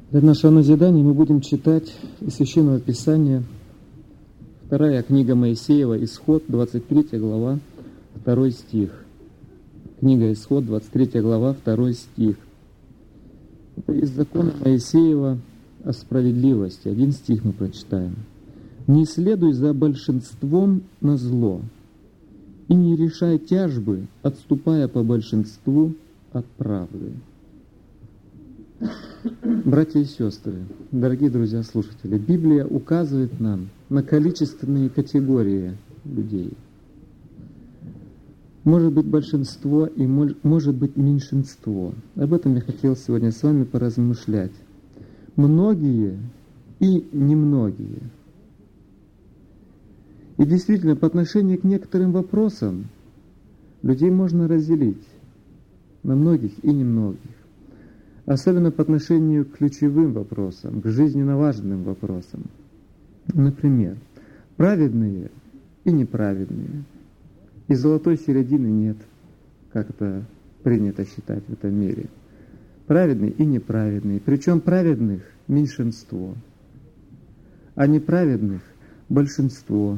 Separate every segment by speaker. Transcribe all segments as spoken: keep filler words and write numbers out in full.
Speaker 1: Для нашего назидания мы будем читать из Священного Писания вторая книга Моисеева, Исход, двадцать третья глава, второй стих. Книга Исход, двадцать третья глава, второй стих. Это из закона Моисеева о справедливости. Один стих мы прочитаем. «Не следуй за большинством на зло, и не решай тяжбы, отступая по большинству от правды». Братья и сестры, дорогие друзья-слушатели, Библия указывает нам на количественные категории людей. Может быть большинство и может быть меньшинство. Об этом я хотел сегодня с вами поразмышлять. Многие и немногие. И действительно, по отношению к некоторым вопросам людей можно разделить на многих и немногих. Особенно по отношению к ключевым вопросам, к жизненно важным вопросам. Например, праведные и неправедные. И золотой середины нет, как это принято считать в этом мире. Праведные и неправедные. Причем праведных меньшинство, а неправедных большинство.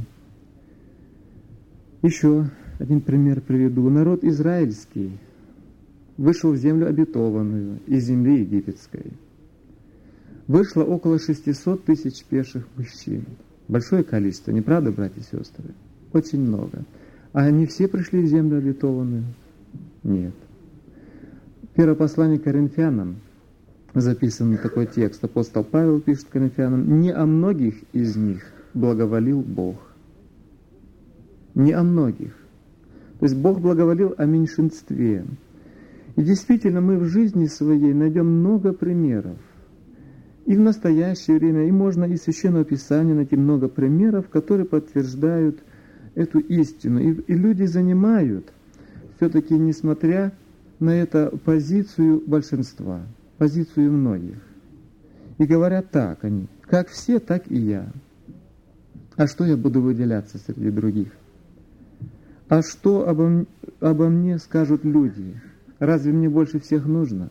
Speaker 1: Еще один пример приведу. Народ израильский вышел в землю обетованную из земли египетской. Вышло около шестисот тысяч пеших мужчин. Большое количество, не правда, братья и сестры? Очень много. А они все пришли в землю обетованную? Нет. Первое послание к Коринфянам, записан такой текст. Апостол Павел пишет Коринфянам: «Не о многих из них благоволил Бог». Не о многих. То есть Бог благоволил о меньшинстве. И действительно, мы в жизни своей найдем много примеров. И в настоящее время, и можно из Священного Писания найти много примеров, которые подтверждают эту истину. И, и люди занимают, все-таки, несмотря на это, позицию большинства, позицию многих. И говорят так они: как все, так и я. А что я буду выделяться среди других? А что обо, обо мне скажут люди? Разве мне больше всех нужно?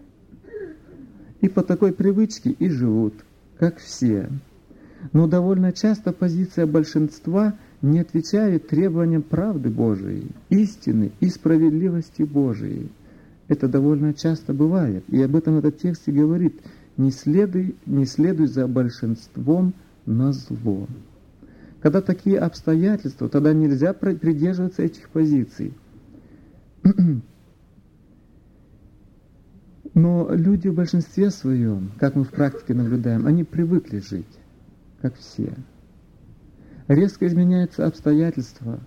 Speaker 1: И по такой привычке и живут, как все. Но довольно часто позиция большинства не отвечает требованиям правды Божией, истины и справедливости Божией. Это довольно часто бывает. И об этом этот текст и говорит: «Не следуй, не следуй за большинством на зло». Когда такие обстоятельства, тогда нельзя придерживаться этих позиций. Но люди в большинстве своем, как мы в практике наблюдаем, они привыкли жить, как все. Резко изменяются обстоятельства,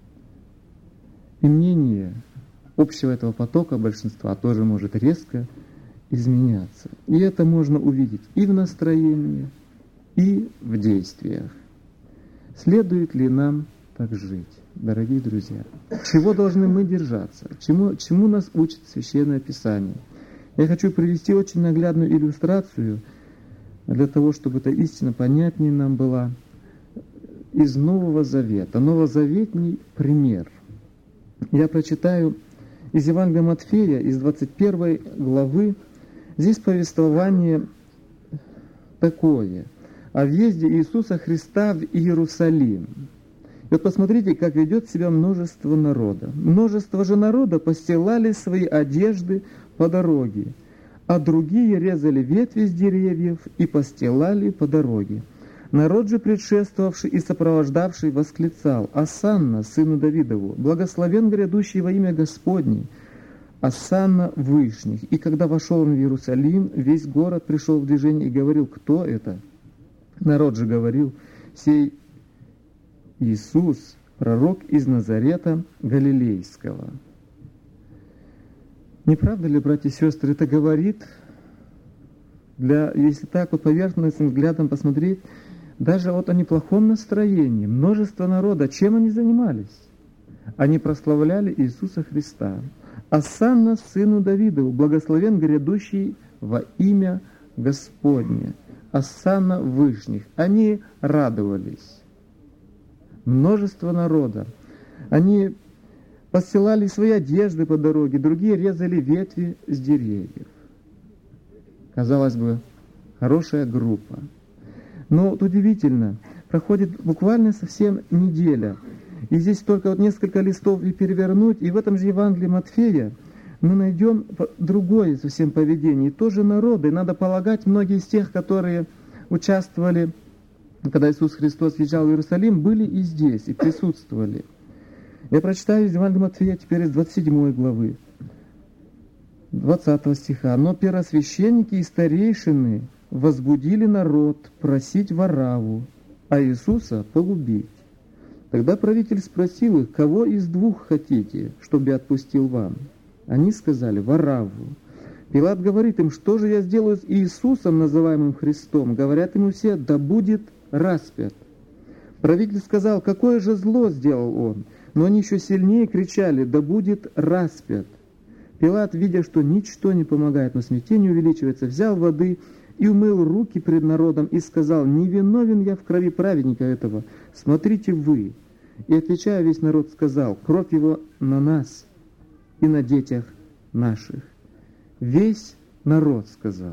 Speaker 1: и мнение общего этого потока большинства тоже может резко изменяться. И это можно увидеть и в настроении, и в действиях. Следует ли нам так жить, дорогие друзья? Чего должны мы держаться? Чему, чему нас учит Священное Писание? Я хочу привести очень наглядную иллюстрацию для того, чтобы эта истина понятнее нам была, из Нового Завета. Новозаветний пример. Я прочитаю из Евангелия Матфея, из двадцать первой главы. Здесь повествование такое: о въезде Иисуса Христа в Иерусалим. И вот посмотрите, как ведет себя множество народа. Множество же народа постилали свои одежды по дороге, а другие резали ветви с деревьев и постилали по дороге. Народ же, предшествовавший и сопровождавший, восклицал: «Осанна, сыну Давидову, благословен грядущий во имя Господне, Осанна вышних». И когда вошел он в Иерусалим, весь город пришел в движение и говорил: «Кто это?» Народ же говорил: «Сей Иисус, пророк из Назарета Галилейского». Не правда ли, братья и сестры, это говорит, для, если так вот поверхностным взглядом посмотреть, даже вот о неплохом настроении. Множество народа, чем они занимались? Они прославляли Иисуса Христа. «Осанна сыну Давидову, благословен грядущий во имя Господне». Осанна вышних. Они радовались. Множество народа. Они постилали свои одежды по дороге, другие резали ветви с деревьев. Казалось бы, хорошая группа. Но вот удивительно, проходит буквально совсем неделя, и здесь только вот несколько листов и перевернуть, и в этом же Евангелии Матфея мы найдем другое совсем поведение. И тоже народы, и надо полагать, многие из тех, которые участвовали, когда Иисус Христос въезжал в Иерусалим, были и здесь, и присутствовали. Я прочитаю из Евангелия Матфея теперь из двадцать седьмой главы, двадцатого стиха. «Но первосвященники и старейшины возбудили народ просить Варавву, а Иисуса погубить. Тогда правитель спросил их: кого из двух хотите, чтобы я отпустил вам? Они сказали: Варавву. Пилат говорит им: что же я сделаю с Иисусом, называемым Христом? Говорят ему все: да будет распят. Правитель сказал: какое же зло сделал он? Но они еще сильнее кричали: да будет распят. Пилат, видя, что ничто не помогает, но смятение увеличивается, взял воды и умыл руки пред народом и сказал: не виновен я в крови праведника этого, смотрите вы. И, отвечая, весь народ сказал: кровь его на нас и на детях наших. Весь народ сказал.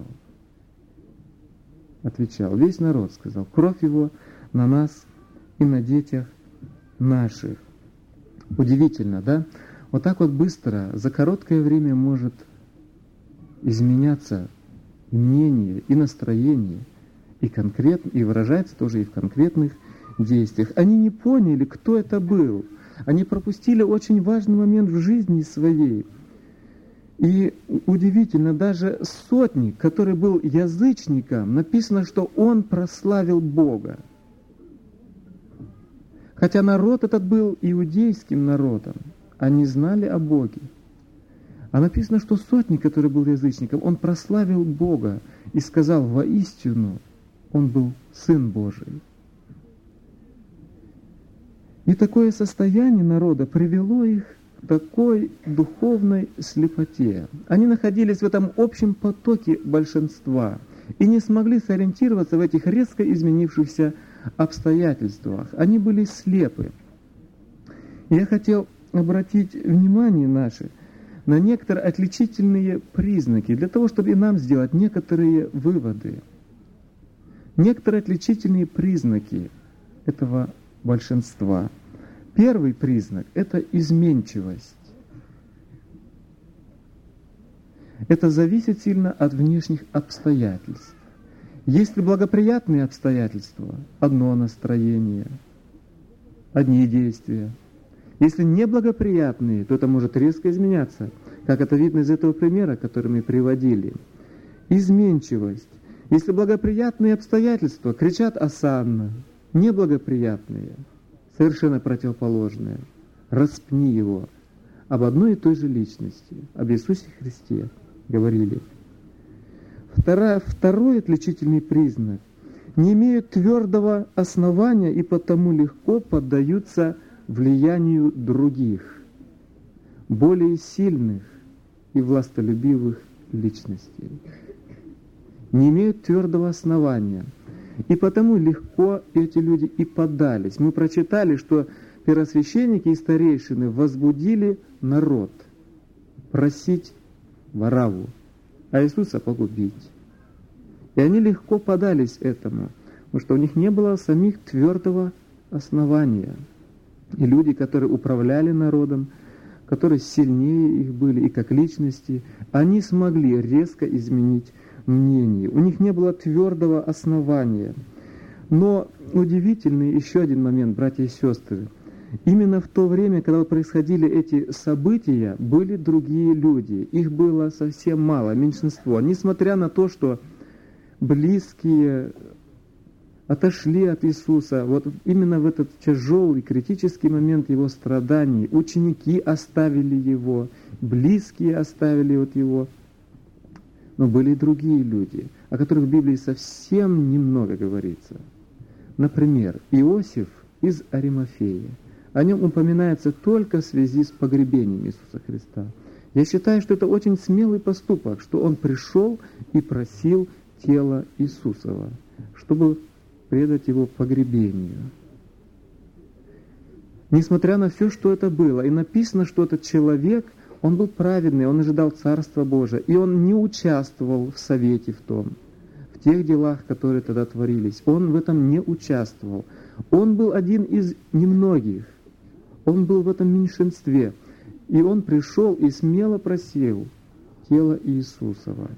Speaker 1: Отвечал, весь народ сказал: кровь его на нас и на детях наших. Удивительно, да? Вот так вот быстро, за короткое время может изменяться и мнение, и настроение, и конкретно, и выражается тоже и в конкретных действиях. Они не поняли, кто это был. Они пропустили очень важный момент в жизни своей. И удивительно, даже сотник, который был язычником, написано, что он прославил Бога. Хотя народ этот был иудейским народом, они знали о Боге. А написано, что сотник, который был язычником, он прославил Бога и сказал: воистину, он был Сын Божий. И такое состояние народа привело их к такой духовной слепоте. Они находились в этом общем потоке большинства и не смогли сориентироваться в этих резко изменившихся обстоятельствах. Они были слепы. Я хотел обратить внимание наше на некоторые отличительные признаки, для того, чтобы и нам сделать некоторые выводы. Некоторые отличительные признаки этого большинства. Первый признак – это изменчивость. Это зависит сильно от внешних обстоятельств. Если благоприятные обстоятельства – одно настроение, одни действия. Если неблагоприятные, то это может резко изменяться, как это видно из этого примера, который мы приводили. Изменчивость. Если благоприятные обстоятельства кричат осанно, неблагоприятные, совершенно противоположные, распни его. Об одной и той же личности, об Иисусе Христе говорили. Второе, второй отличительный признак. Не имеют твердого основания и потому легко поддаются влиянию других, более сильных и властолюбивых личностей. Не имеют твердого основания. И потому легко эти люди и поддались. Мы прочитали, что первосвященники и старейшины возбудили народ просить Варавву, а Иисуса погубить. И они легко поддались этому, потому что у них не было самих твердого основания. И люди, которые управляли народом, которые сильнее их были и как личности, они смогли резко изменить мнение. У них не было твердого основания. Но удивительный еще один момент, братья и сестры. Именно в то время, когда происходили эти события, были другие люди. Их было совсем мало, меньшинство. Несмотря на то, что близкие отошли от Иисуса, вот именно в этот тяжелый, критический момент Его страданий, ученики оставили Его, близкие оставили вот Его. Но были и другие люди, о которых в Библии совсем немного говорится. Например, Иосиф из Аримафеи. О нем упоминается только в связи с погребением Иисуса Христа. Я считаю, что это очень смелый поступок, что он пришел и просил тело Иисусова, чтобы предать его погребению. Несмотря на все, что это было, и написано, что этот человек, он был праведный, он ожидал Царства Божия, и он не участвовал в совете в том, в тех делах, которые тогда творились. Он в этом не участвовал. Он был один из немногих. Он был в этом меньшинстве. И он пришел и смело просил тело Иисусова.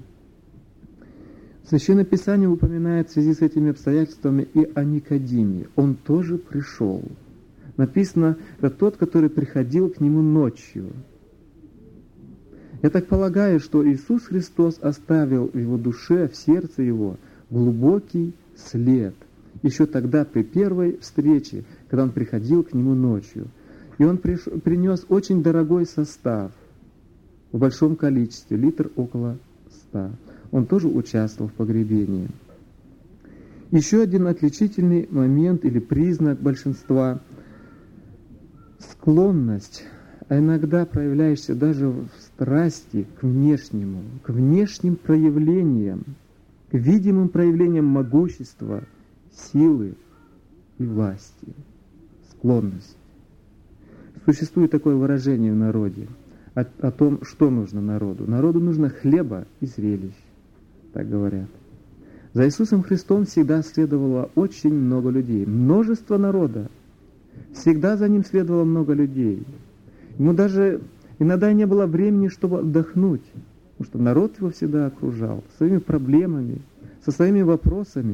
Speaker 1: Священное Писание упоминает в связи с этими обстоятельствами и о Никодиме. Он тоже пришел. Написано, это тот, который приходил к нему ночью. Я так полагаю, что Иисус Христос оставил в его душе, в сердце его глубокий след. Еще тогда, при первой встрече, когда он приходил к нему ночью. И он приш... принес очень дорогой состав в большом количестве, литр около ста. Он тоже участвовал в погребении. Еще один отличительный момент или признак большинства — склонность, а иногда проявляешься даже в страсти к внешнему, к внешним проявлениям, к видимым проявлениям могущества, силы и власти. Склонность. Существует такое выражение в народе о, о том, что нужно народу. Народу нужно хлеба и зрелищ, так говорят. За Иисусом Христом всегда следовало очень много людей, множество народа. Всегда за Ним следовало много людей. Ему даже иногда не было времени, чтобы отдохнуть, потому что народ его всегда окружал своими проблемами, со своими вопросами.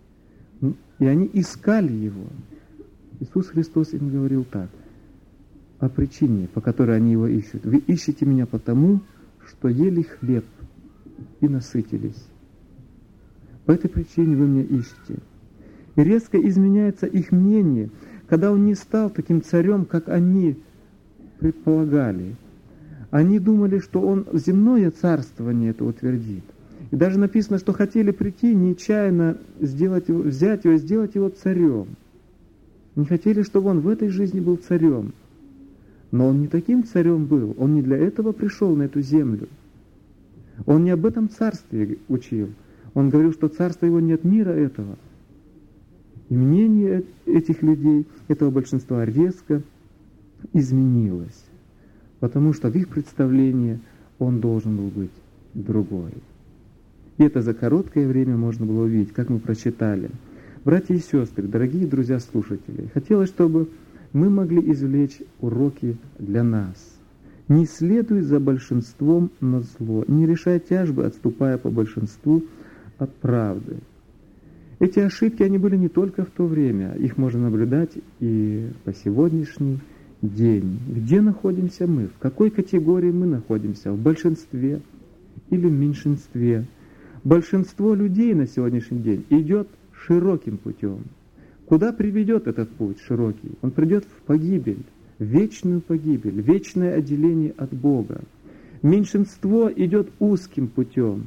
Speaker 1: И они искали Его. Иисус Христос им говорил так, о причине, по которой они Его ищут. Вы ищете Меня потому, что ели хлеб и насытились. По этой причине вы Меня ищете. И резко изменяется их мнение, когда Он не стал таким царем, как они предполагали. Они думали, что Он земное царствование это утвердит. И даже написано, что хотели прийти нечаянно сделать его, взять его и сделать его царем. Не хотели, чтобы Он в этой жизни был царем. Но Он не таким царем был. Он не для этого пришел на эту землю. Он не об этом царстве учил. Он говорил, что царство Его не от мира этого. И мнение этих людей, этого большинства, резко изменилось. Потому что в их представлении Он должен был быть другой. И это за короткое время можно было увидеть, как мы прочитали. Братья и сестры, дорогие друзья-слушатели, хотелось, чтобы мы могли извлечь уроки для нас. Не следуй за большинством на зло, не решай тяжбы, отступая по большинству от правды. Эти ошибки, они были не только в то время, их можно наблюдать и по сегодняшний день. Где находимся мы? В какой категории мы находимся? В большинстве или в меньшинстве? Большинство людей на сегодняшний день идет широким путем. Куда приведет этот путь широкий? Он придет в погибель, в вечную погибель, в вечное отделение от Бога. Меньшинство идет узким путем.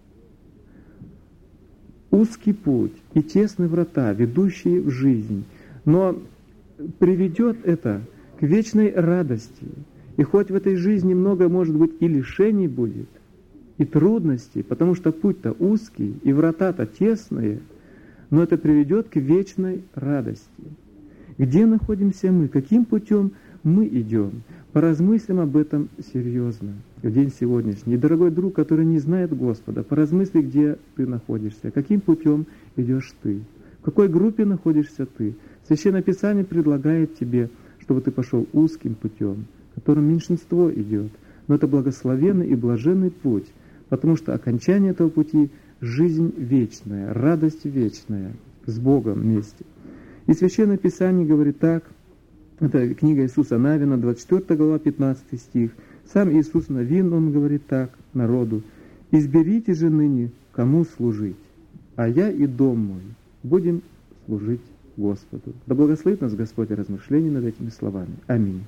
Speaker 1: Узкий путь и тесные врата, ведущие в жизнь. Но приведет это к вечной радости. И хоть в этой жизни много, может быть, и лишений будет, и трудностей, потому что путь-то узкий, и врата-то тесные, но это приведет к вечной радости. Где находимся мы? Каким путем мы идем? Поразмыслим об этом серьезно в день сегодняшний. И, дорогой друг, который не знает Господа, поразмысли, где ты находишься, каким путем идешь ты, в какой группе находишься ты. Священное Писание предлагает тебе, чтобы ты пошел узким путем, которым меньшинство идет. Но это благословенный и блаженный путь, потому что окончание этого пути — жизнь вечная, радость вечная, с Богом вместе. И Священное Писание говорит так, это книга Иисуса Навина, двадцать четвёртая глава, пятнадцатый стих. Сам Иисус Навин, он говорит так народу: «Изберите же ныне, кому служить, а я и дом мой будем служить Господу». Да благословит нас Господь размышления над этими словами. Аминь.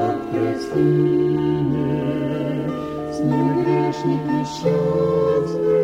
Speaker 2: С ним грешник несчастный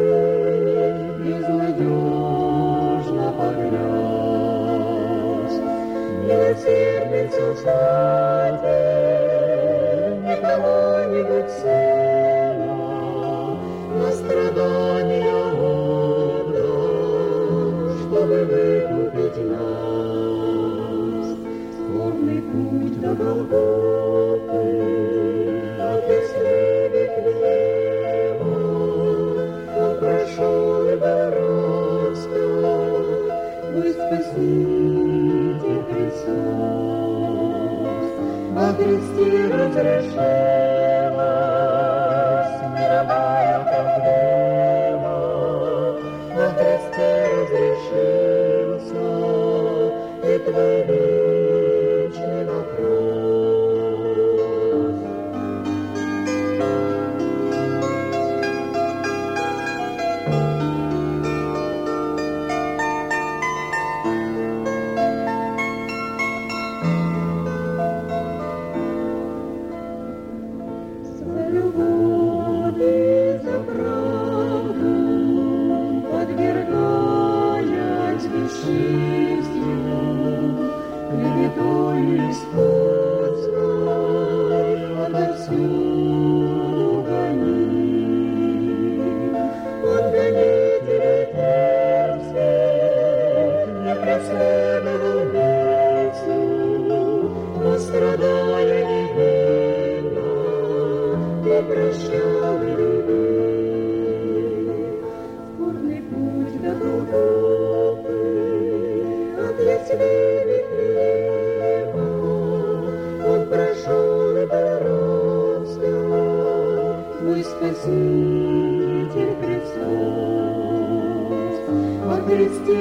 Speaker 2: Христе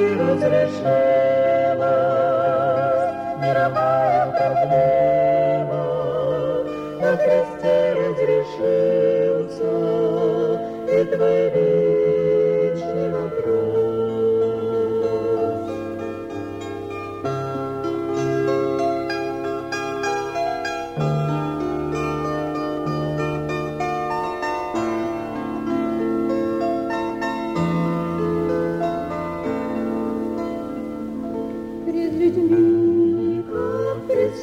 Speaker 2: разрешилась мировая проблема, во Христе разрешился и твой вечный вопрос. Пред людьми, как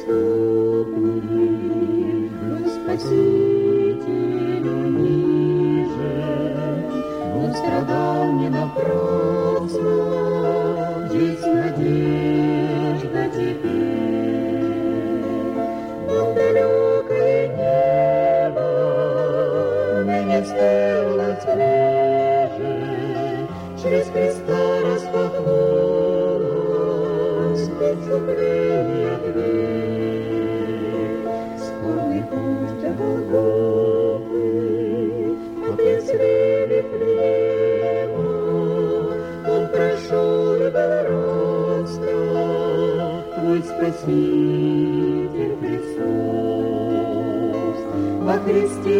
Speaker 2: преступник, был Спаситель унижен, он страдал не напрасно, есть надежда теперь. Но в далекое небо ныне стеллась ближе, через Христа распахнулась преступление дверь. Скорбный путь до Голгофы, отъязвили плема, он прошел и был распят, твой Спаситель Христос. Во Христе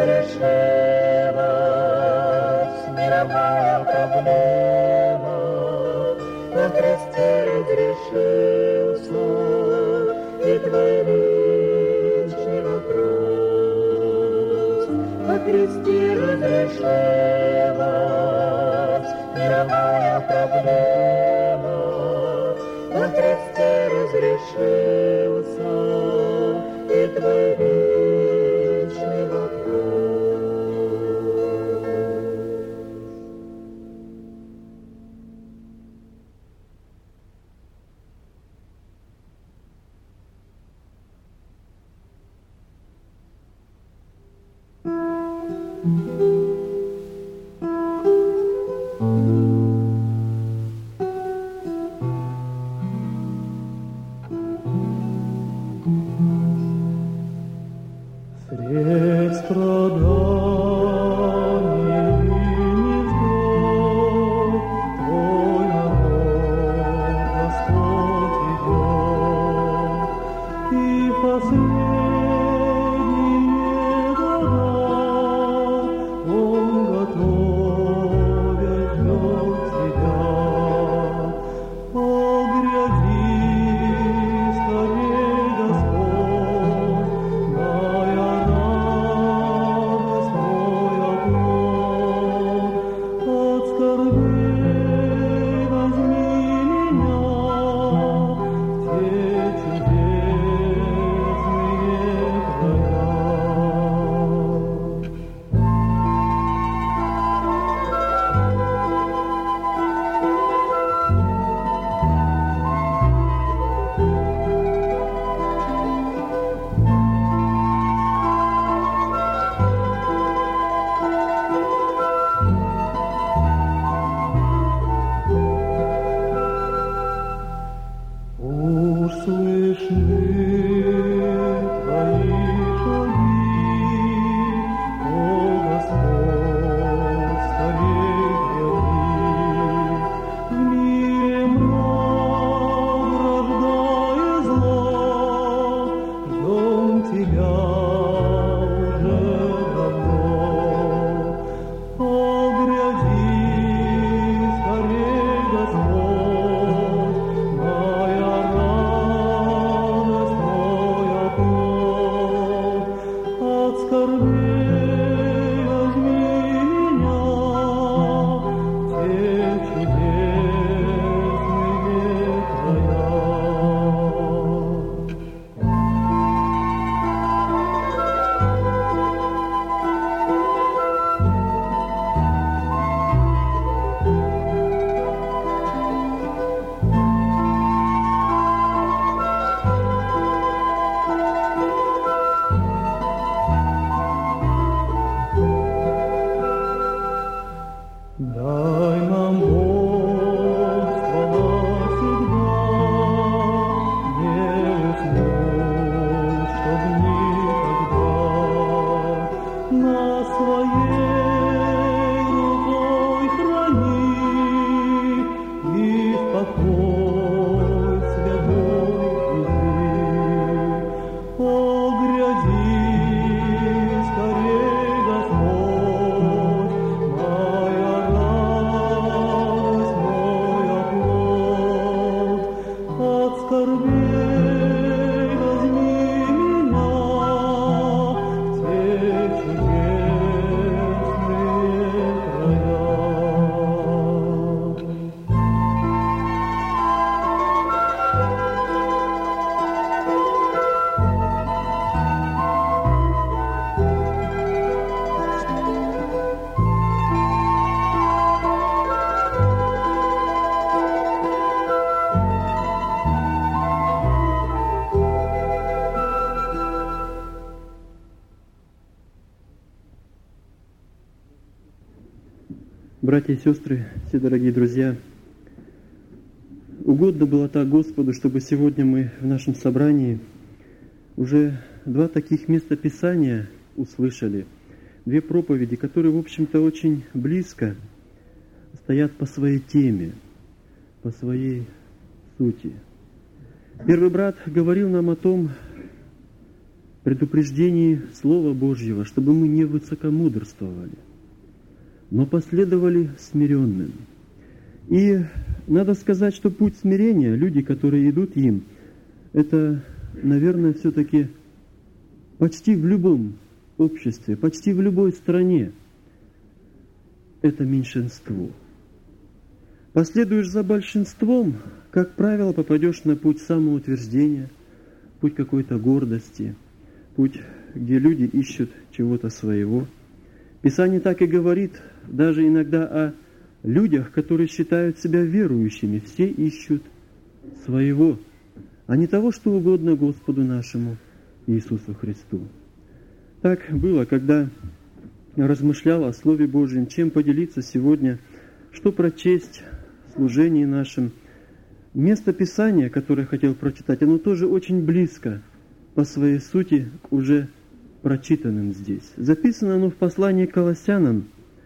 Speaker 2: разрешилась мировая проблема, во Христе разрешился и твой вечный вопрос. Во Христе разрешилась мировая проблема, во Христе разрешился и твой вечный вопрос.
Speaker 3: Средь страданий и невзгод Твой народ, Господь, идет, и в последние года Он готовя ждет Тебя. О, гряди, скорей, Господь, моя радость, мой оплот. От скорбей возьми меня в те чудесные края. Уж слышны Твои шаги, о Господь, скорей гряди. В мире мрак рождая зла, ждем Тебя уже давно. О, гряди, скорей, Господь, моя радость, мой оплот. От скорбей возьми меня в те чудесные края. Дай нам, Бог, ствола всегда, не уснуть, чтоб никогда нас своей рукой храни,
Speaker 4: Братья и сестры, все дорогие друзья, угодно было так Господу, чтобы сегодня мы в нашем собрании уже два таких места Писания услышали, две проповеди, которые, в общем-то, очень близко стоят по своей теме, по своей сути. Первый брат говорил нам о том предупреждении Слова Божьего, чтобы мы не высокомудрствовали, но последовали смиренным. И надо сказать, что путь смирения, люди, которые идут им, это, наверное, все-таки почти в любом обществе, почти в любой стране, это меньшинство. Последуешь за большинством, как правило, попадешь на путь самоутверждения, путь какой-то гордости, путь, где люди ищут чего-то своего. Писание так и говорит, даже иногда о людях, которые считают себя верующими. Все ищут своего, а не того, что угодно Господу нашему Иисусу Христу. Так было, когда размышлял о Слове Божьем, чем поделиться сегодня, что прочесть в служении нашем. Место Писания, которое я хотел прочитать, оно тоже очень близко по своей сути к уже прочитанным здесь. Записано оно в послании к Колоссянам,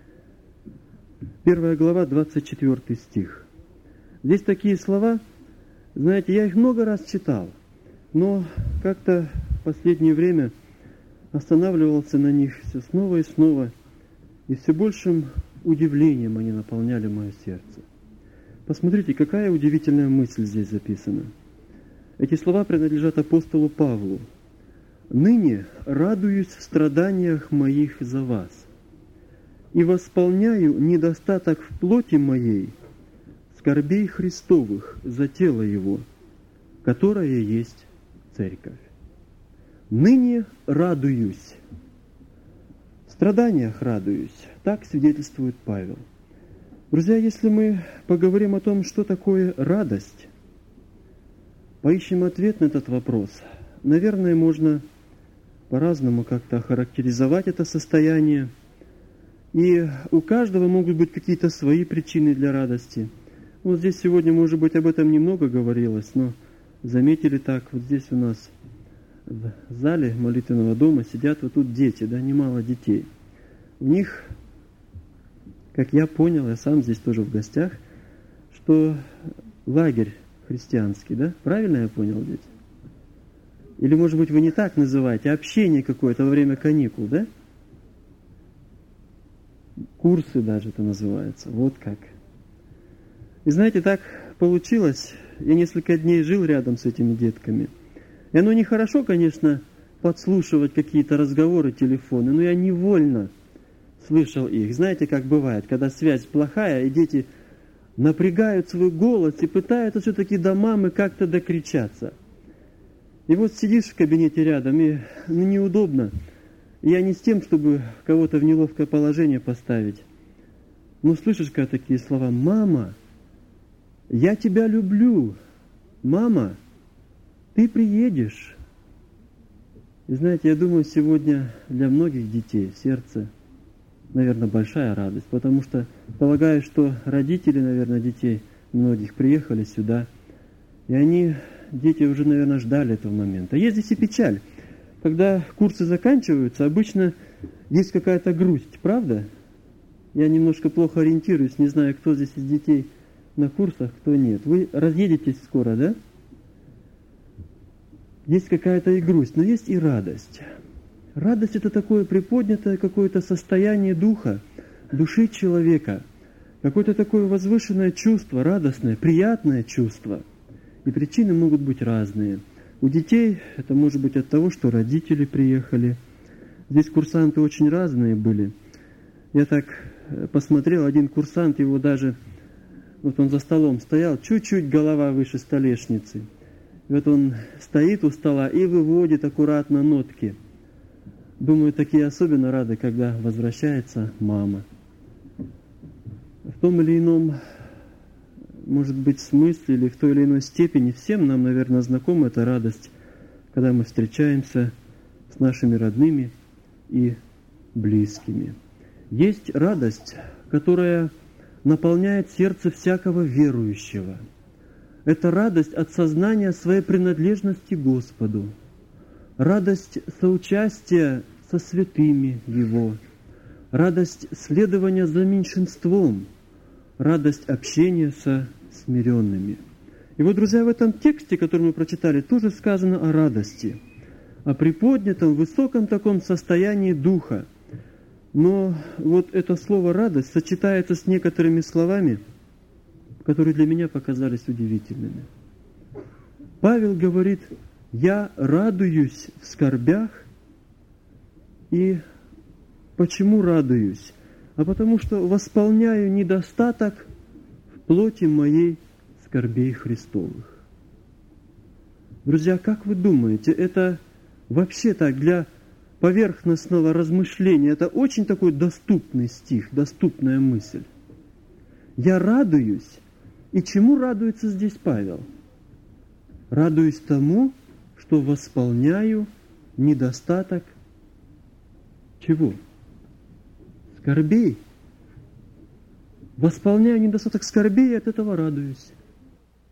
Speaker 4: первая глава, двадцать четвёртый стих. Здесь такие слова, знаете, я их много раз читал, но как-то в последнее время останавливался на них все снова и снова, и все большим удивлением они наполняли мое сердце. Посмотрите, какая удивительная мысль здесь записана. Эти слова принадлежат апостолу Павлу. «Ныне радуюсь в страданиях моих за вас, и восполняю недостаток в плоти моей, скорбей Христовых за тело Его, которое есть Церковь». «Ныне радуюсь, в страданиях радуюсь», так свидетельствует Павел. Друзья, если мы поговорим о том, что такое радость, поищем ответ на этот вопрос, наверное, можно по-разному как-то охарактеризовать это состояние. И у каждого могут быть какие-то свои причины для радости. Вот здесь сегодня, может быть, об этом немного говорилось, но заметили так, вот здесь у нас в зале молитвенного дома сидят вот тут дети, да, немало детей. У них, как я понял, я сам здесь тоже в гостях, что лагерь христианский, да? Правильно я понял, дети? Или, может быть, вы не так называете, а общение какое-то во время каникул, да? Курсы даже это называется, вот как. И знаете, так получилось, я несколько дней жил рядом с этими детками. И оно нехорошо, конечно, подслушивать какие-то разговоры, телефоны, но я невольно слышал их. Знаете, как бывает, когда связь плохая, и дети напрягают свой голос и пытаются все-таки до мамы как-то докричаться. И вот сидишь в кабинете рядом, и ну, неудобно. Я не с тем, чтобы кого-то в неловкое положение поставить. Но слышишь, когда такие слова: «Мама, я тебя люблю. Мама, ты приедешь». И знаете, я думаю, сегодня для многих детей сердце, наверное, большая радость, потому что полагаю, что родители, наверное, детей многих приехали сюда, и они, дети уже, наверное, ждали этого момента. Есть здесь и печаль. Когда курсы заканчиваются, обычно есть какая-то грусть, правда? Я немножко плохо ориентируюсь, не знаю, кто здесь из детей на курсах, кто нет. Вы разъедетесь скоро, да? Есть какая-то и грусть, но есть и радость. Радость – это такое приподнятое какое-то состояние духа, души человека, какое-то такое возвышенное чувство, радостное, приятное чувство. И причины могут быть разные. У детей это может быть от того, что родители приехали. Здесь курсанты очень разные были. Я так посмотрел, один курсант, его даже, вот он за столом стоял, чуть-чуть голова выше столешницы. И вот он стоит у стола и выводит аккуратно нотки. Думаю, такие особенно рады, когда возвращается мама. В том или ином, может быть, смысле или в той или иной степени всем нам, наверное, знакома эта радость, когда мы встречаемся с нашими родными и близкими. Есть радость, которая наполняет сердце всякого верующего. Это радость от сознания своей принадлежности Господу, радость соучастия со святыми Его, радость следования за меньшинством, радость общения со смиренными. И вот, друзья, в этом тексте, который мы прочитали, тоже сказано о радости, о приподнятом, высоком таком состоянии духа. Но вот это слово «радость» сочетается с некоторыми словами, которые для меня показались удивительными. Павел говорит: «Я радуюсь в скорбях». И почему радуюсь? А потому что восполняю недостаток в плоти моей скорбей Христовых. Друзья, как вы думаете, это вообще так для поверхностного размышления, это очень такой доступный стих, доступная мысль. Я радуюсь. И чему радуется здесь Павел? Радуюсь тому, что восполняю недостаток чего? Скорбей. Восполняю недостаток скорбей, и от этого радуюсь.